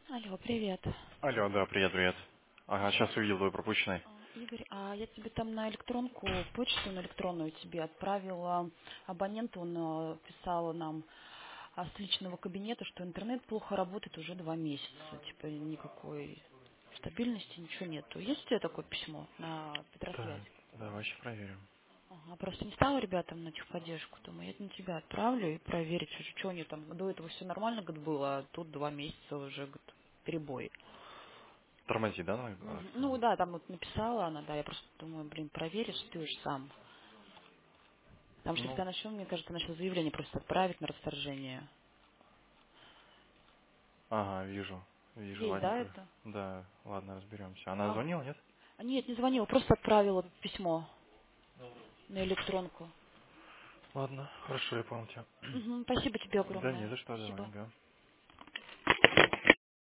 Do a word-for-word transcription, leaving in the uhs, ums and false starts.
Алло, привет. Алло, да, привет, привет. Ага, сейчас увидел твой пропущенный. А, Игорь, а я тебе там на электронку, почту на электронную тебе отправила абоненту, он а, писала нам а, с личного кабинета, что интернет плохо работает уже два месяца. Типа никакой стабильности, ничего нету. Есть у тебя такое письмо на Петросвязь? Так, давай сейчас проверим. Ага, просто не стала ребятам на техподдержку, думаю, я на тебя отправлю и проверить, что, что они там, до этого все нормально год было, а тут два месяца уже год, перебой. Тормози, да? на- а, Мгм. Ну да, там вот написала она, да, я просто думаю, блин, проверишь ты уж сам. Потому что если Ну, она еще, мне кажется, начала заявление просто отправить на расторжение. ага, вижу. Вижу, Есть, да, ладненько. это? Да, ладно, разберемся. Она Ага. звонила, нет? А нет, не звонила, просто отправила письмо на электронку. Ладно, хорошо, я понял тебя. Мгм, спасибо тебе Да не огромное. за что, давай, Спасибо. ага.